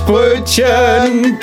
Quatschbrötchen.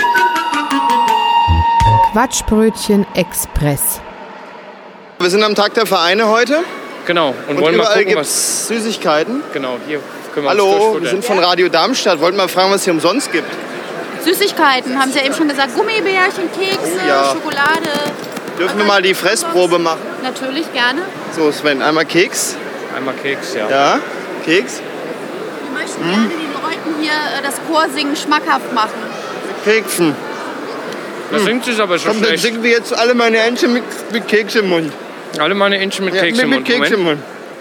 Quatschbrötchen Express. Wir sind am Tag der Vereine heute. Genau. Und wollen mal überall gucken, gibt es Süßigkeiten. Genau, hier können wir Hallo, wir sind von Radio Darmstadt. Wollten mal fragen, was es hier umsonst gibt. Süßigkeiten, haben Sie ja eben schon gesagt. Gummibärchen, Kekse, Schokolade. Dürfen wir mal die Fressprobe machen? Natürlich, gerne. So, Sven, einmal Keks. Einmal Keks, ja. Ja, Keks. Wir möchten gerne den Leuten hier das Chorsingen schmackhaft machen. Keksen. Das singt sich aber schon Komm, dann schlecht. singen wir jetzt alle meine Entchen mit Keks im Mund. Alle meine Entchen mit Keks im mit Mund. Keks im Mund.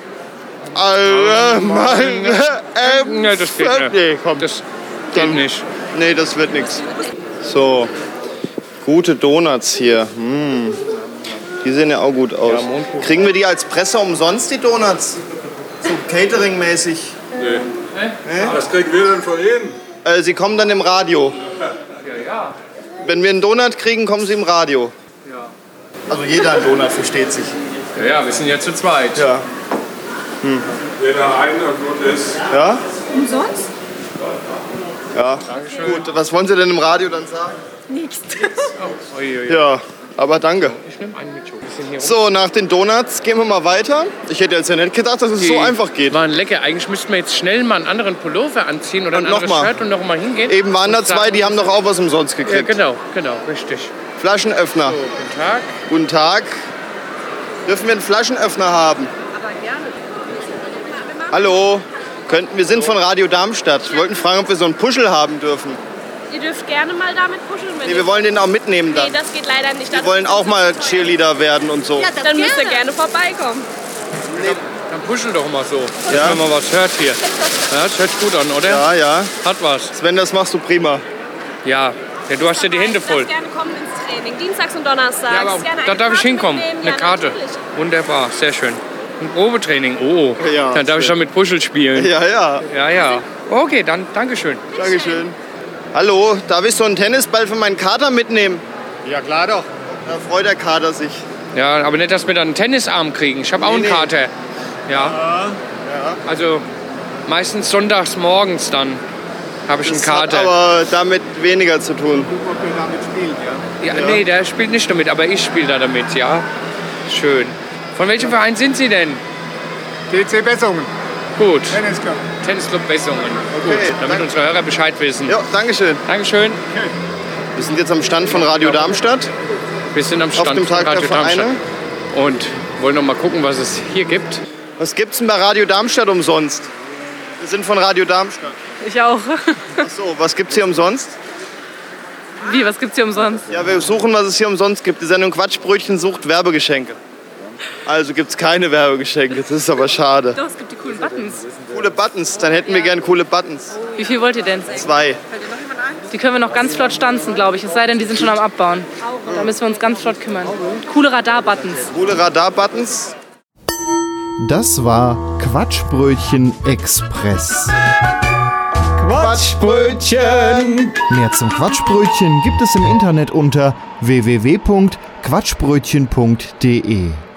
Alle meine Entchen. Ja, das geht nicht. Nee, komm. Das geht nicht. Nee, das wird nichts. So, gute Donuts hier. Die sehen ja auch gut aus. Kriegen wir die als Presse umsonst, die Donuts? So Catering-mäßig? Nee. Was kriegen wir denn von Ihnen? Sie kommen dann im Radio. Ja. Wenn wir einen Donut kriegen, kommen sie im Radio. Ja. Also jeder einen Donut, versteht sich. Ja, wir sind ja zu zweit. Ja. Jeder einer gut ist. Ja? Umsonst? Ja. Dankeschön. Gut, was wollen Sie denn im Radio dann sagen? Nichts. Ja, aber danke. Ich nehme einen mit Schoki. Wir sind hier So, nach den Donuts gehen wir mal weiter. Ich hätte jetzt ja nicht gedacht, dass es so einfach geht. Waren lecker. Eigentlich müssten wir jetzt schnell mal einen anderen Pullover anziehen oder ein Und noch anderes mal. Shirt und noch mal hingehen. Eben waren da Und zwei, sagen- die haben doch auch was umsonst Ja, gekriegt. genau, richtig. Flaschenöffner. So, guten Tag. Guten Tag. Dürfen wir einen Flaschenöffner haben? Aber gerne. Hallo. Wir sind von Radio Darmstadt. Wir wollten fragen, ob wir so einen Puschel haben dürfen. Ihr dürft gerne mal damit kuscheln. Wenn Nee, wir wollen den auch mitnehmen dann. Nee, das geht leider nicht. Wir wollen auch mal Cheerleader werden und so. Ja, dann müsst ihr gerne vorbeikommen. Dann puschel doch mal so, dass Ja. man mal was hört hier. Ja, das hört sich gut an, oder? Ja, ja. Hat was. Sven, das machst du prima. Ja, du hast ja die Hände voll. Ich darf gerne kommen ins Training. Dienstags und Donnerstags. Ja, aber gerne da eine darf ich Karte hinkommen. mitnehmen. Eine Ja, Karte. natürlich. Wunderbar, sehr schön. Ein Probetraining. Oh, Ja, dann darf ich schön. schon mit Puschel spielen. Ja, ja. Ja, ja. Okay, dann Dankeschön. Dankeschön. Hallo, darf ich so einen Tennisball für meinen Kater mitnehmen? Ja, klar doch. Da freut der Kater sich. Ja, aber nicht, dass wir dann einen Tennisarm kriegen. Ich habe auch einen Nee. Kater. Ja. Also meistens sonntags morgens dann habe ich einen Das hat Kater. aber damit weniger zu tun. Ob ihr damit spielt, ja? Ja, nee, der spielt nicht damit, aber ich spiele da damit, ja. Schön. Von welchem Verein sind Sie denn? TC Bessungen. Gut. Tennisclub. Tennisclub Bessungen. Okay, Gut, damit danke. unsere Hörer Bescheid wissen. Ja, Dankeschön. Dankeschön. Wir sind jetzt am Stand von Radio Darmstadt. Wir sind am Auf Stand dem von Tag der Radio Vereine. Darmstadt und wollen noch mal gucken, was es hier gibt. Was gibt's denn bei Radio Darmstadt umsonst? Wir sind von Radio Darmstadt. Ich auch. Ach so, was gibt's hier umsonst? Wie, was gibt's hier umsonst? Ja, wir suchen, was es hier umsonst gibt. Die Sendung Quatschbrötchen sucht Werbegeschenke. Also gibt's keine Werbegeschenke. Das ist aber schade. Doch, es gibt die coolen Buttons. Coole Buttons. Dann hätten wir gern coole Buttons. Wie viel wollt ihr denn? 2. Die können wir noch ganz flott stanzen, glaube ich. Es sei denn, die sind schon am Abbauen. Da müssen wir uns ganz flott kümmern. Coole Radar-Buttons. Coole Radar-Buttons. Das war Quatschbrötchen Express. Quatschbrötchen. Mehr zum Quatschbrötchen gibt es im Internet unter www.quatschbrötchen.de.